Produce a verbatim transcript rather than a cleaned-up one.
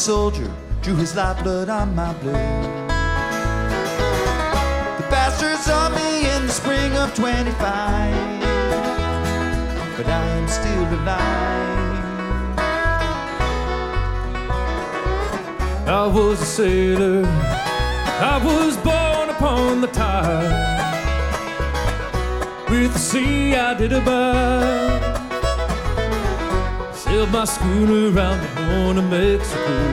soldier drew his lifeblood on my blade. The bastard saw me in the spring of twenty-five, but I am still alive. I was a sailor, I was born upon the tide. With the sea I did abide, sailed my schooner around the Horn of Mexico.